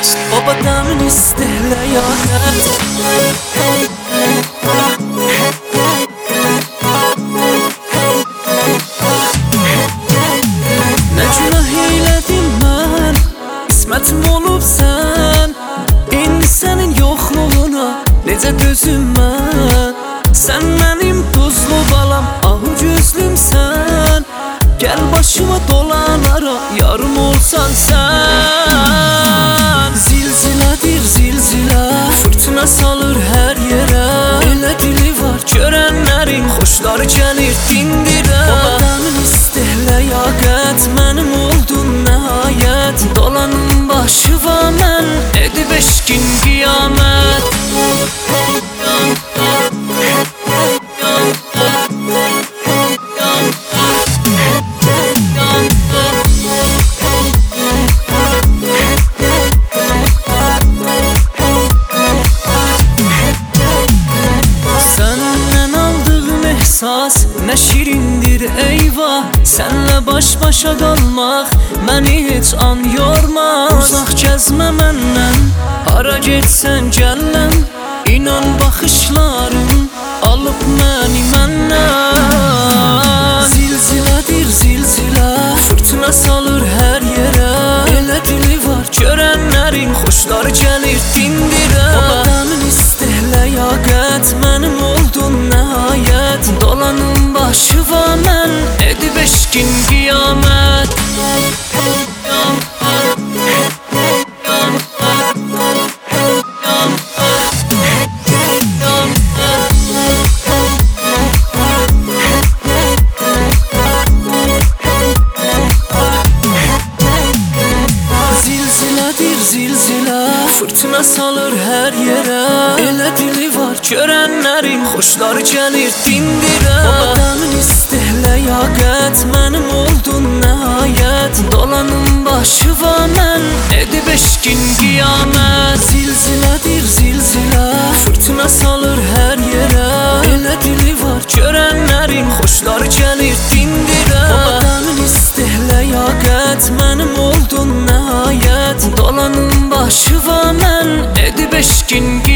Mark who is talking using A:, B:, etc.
A: Babadan istehlə yaqət. Nə günah eylədim mən, qismətim olub sən. İndi sənin yoxluğuna necə dözüm mən. Sən mənim tuzlu balam, ahu gözlümsən. Gəl başıma dolanara, yarım olsan sən. Zilzilədir zilzilə, fırtına salır hər yerə. Elə dili var görənlərin, xoşları gəlir dindirə. Babadan istehlə yaqət, mənim oldun nəhayət. Dolanın başı var mən, edib eşkin qiyamət. Nə şirindir eyvah, sənlə baş-başa qalmaq məni heç an yormaz. Uzaq gəzmə məndən, hara getsən gəlləm. İnan baxışların alıb məni məndən. Zilzilədir zilzilə, fırtına salır hər yerə. Elə dili var görənlərin, xoşları gəlir dindirə. Babadan istehlə yaqət, mənim oldun nəhayət. Dolanın başı var mən, edib eşkin qiyamət. Zilzilədir zilzilə, fırtına salır hər yerə. Elə dili var görənlərin, xoşları gəlir dindirə. Babadan istehlə yaqət, mənim oldun nəhayət. Dolanın başı var mən, edib eşkin qiyamət. Zilzilədir zilzilə, fırtına salır hər yerə. Elə dili var görənlərin, xoşları gəlir dindirə. Babadan istehlə yaqət, mənim oldun nəhayət. Dolanın başı var mən, edib eşkin qiyamət.